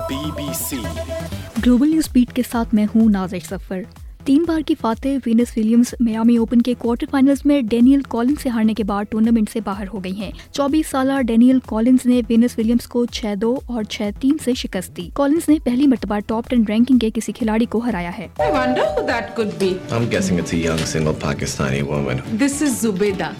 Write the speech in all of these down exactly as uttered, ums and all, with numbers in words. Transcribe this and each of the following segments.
Be B C global news beat کے ساتھ میں ہوں نازش سفر۔ تین بار کی فاتح وینس ولیمز میامی اوپن کے کوارٹر فائنلز میں ڈینیل کالنز سے ہارنے کے بعد ٹورنامنٹ سے باہر ہو گئی ہیں۔ چوبیس سالہ ڈینیل کالنز نے وینس ولیمز کو چھ دو اور چھ تین سے شکست دی۔ کالنز نے پہلی مرتبہ ٹاپ ٹین رینکنگ کے کسی کھلاڑی کو ہرایا ہے۔ I wonder who that could be. I'm guessing it's a young single Pakistani woman. This is Zubeda.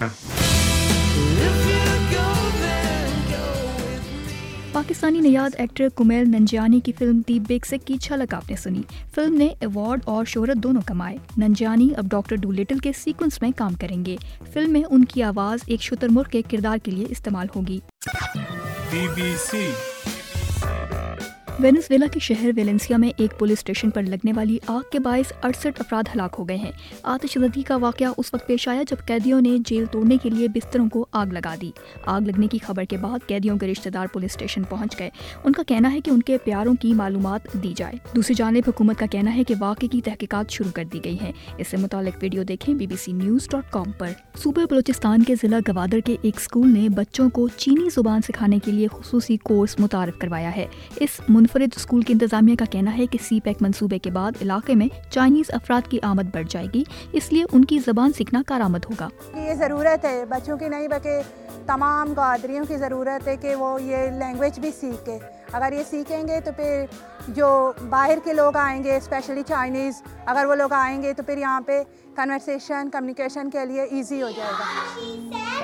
Pakistani نیاد ایکٹر کمیل ننجیانی کی فلم دی بگ سک کی جھلک آپ نے سنی۔ فلم نے ایوارڈ اور شہرت دونوں کمائے۔ ننجیانی اب ڈاکٹر ڈولیٹل کے سیکوینس میں کام کریں گے۔ فلم میں ان کی آواز ایک شتر مرغ کے کردار کے لیے استعمال ہوگی۔ بی بی سی وینزویلا کے شہر ویلنسیا میں ایک پولیس اسٹیشن پر لگنے والی آگ کے باعث اڑسٹھ افراد ہلاک ہو گئے ہیں۔ آتش زدگی کا واقعہ اس وقت پیش آیا جب قیدیوں نے جیل توڑنے کے لیے بستروں کو آگ لگا دی۔ آگ لگنے کی خبر کے بعد قیدیوں کے رشتہ دار پولیس اسٹیشن پہنچ گئے۔ ان کا کہنا ہے کہ ان کے پیاروں کی معلومات دی جائے۔ دوسری جانب حکومت کا کہنا ہے کہ واقعے کی تحقیقات شروع کر دی گئی ہیں۔ اس سے متعلق ویڈیو دیکھیں B B C news dot com پر۔ صوبہ بلوچستان کے ضلع گوادر کے ایک اسکول نے بچوں کو چینی زبان سکھانے کے لیے خصوصی کورس متعارف کروایا ہے۔ اس منفرد اسکول کی انتظامیہ کا کہنا ہے کہ سی پیک منصوبے کے بعد علاقے میں چائنیز افراد کی آمد بڑھ جائے گی، اس لیے ان کی زبان سیکھنا کارآمد ہوگا۔ یہ ضرورت ہے بچوں کی نہیں بلکہ تمام گوادریوں کی ضرورت ہے کہ وہ یہ لینگویج بھی سیکھیں۔ اگر یہ سیکھیں گے تو پھر جو باہر کے لوگ آئیں گے اسپیشلی چائنیز، اگر وہ لوگ آئیں گے تو پھر یہاں پہ کنورسیشن کمیونیکیشن کے لیے ایزی ہو جائے گا۔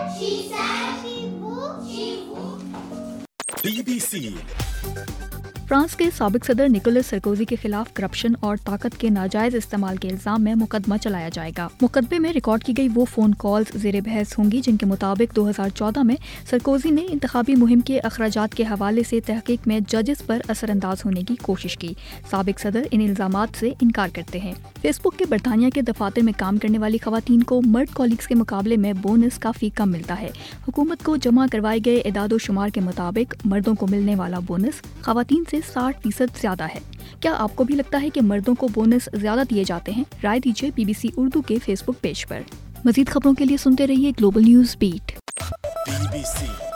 بی بی سی فرانس کے سابق صدر نکولس سرکوزی کے خلاف کرپشن اور طاقت کے ناجائز استعمال کے الزام میں مقدمہ چلایا جائے گا۔ مقدمے میں ریکارڈ کی گئی وہ فون کالز زیر بحث ہوں گی جن کے مطابق دو ہزار چودہ میں سرکوزی نے انتخابی مہم کے اخراجات کے حوالے سے تحقیق میں ججز پر اثر انداز ہونے کی کوشش کی۔ سابق صدر ان الزامات سے انکار کرتے ہیں۔ فیس بک کے برطانیہ کے دفاتر میں کام کرنے والی خواتین کو مرد کالیگز کے مقابلے میں بونس کافی کم ملتا ہے۔ حکومت کو جمع کروائے گئے اعداد و شمار کے مطابق مردوں کو ملنے والا بونس خواتین سے ساٹھ فیصد زیادہ ہے۔ کیا آپ کو بھی لگتا ہے کہ مردوں کو بونس زیادہ دیے جاتے ہیں؟ رائے دیجیے بی بی سی اردو کے فیس بک پیج پر۔ مزید خبروں کے لیے سنتے رہیے global news beat. B B سی